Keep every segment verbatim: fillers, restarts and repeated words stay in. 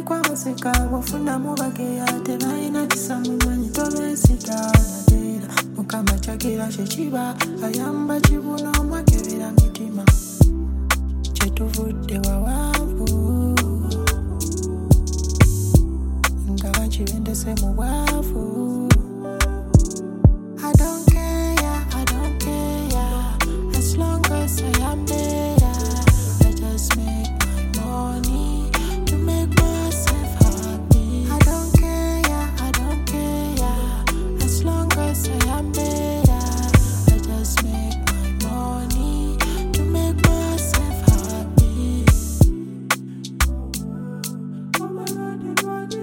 Mutandikwa baseka bafuna mubageya tebalina kisa mumanyi tobesigana dera mukama kyakira kyekiba ayamba kibuno omwakebera mitima kyetuvudde wawaavu nga bakibendese mu bwavu. I don't care, I don't care, as long as I am there. I just make my money to make myself happy. I don't care, I don't care, as long as I am there. I just make my money to make myself happy. Oh my God, it was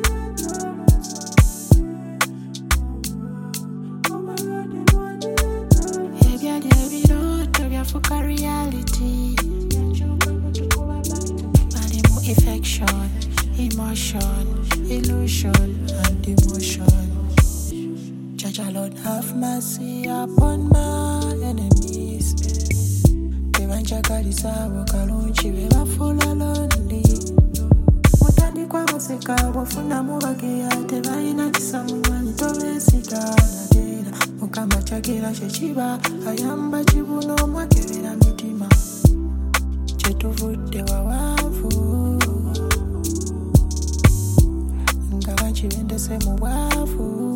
for reality, animal affection, emotion, illusion, and emotion. Jaja Lord have mercy upon my enemies. Tebanjagalisa bokalungi bebafula lonely. Mutandikwa baseka bafuna mubageya tebalina kisa mumanyi tobesigana dera mukama kyakira kyekiba ayamba kibuno omwakebera mitima kyetuvudde wawaavu nga bakibendese mu bwavu.